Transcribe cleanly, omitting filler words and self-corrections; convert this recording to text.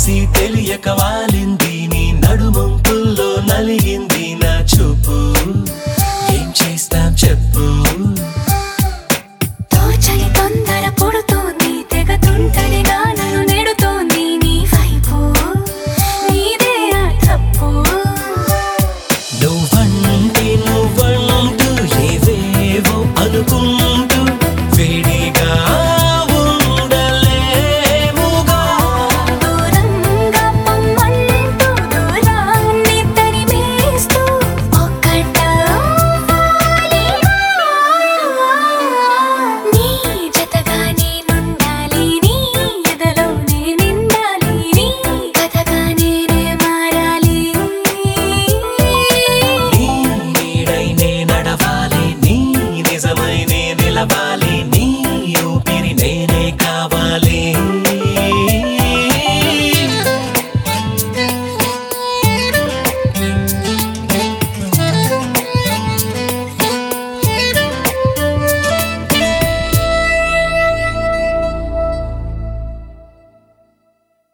తెలిసి తెలియక వాలింది నీ నడుమంపుల్లో నలిగింది నా చూపు ఏం చేస్తాం చెప్పు తోచని తొందర పుడుతోంది తెగ తుంటరిగా నన్ను నెడుతోంది నీ వైపు నీదే ఆ తప్పు నువ్వంటూ ఏవేవో అనుకుంటూ వేడిగా ఉండలేముగా దూరంగా పొమ్మంటూ దూరాన్ని తరిమేస్తూ ఒక్కటవ్వాలి నీ జతగా నేనుండాలి నీ ఎదలో నేనిండాలి నీ కథగా నేనే మారాలి నీ నీడై నే నడవాలి నీ నిజమై నే నిలవాలి నీ ఊపిరి నేనే కావాలి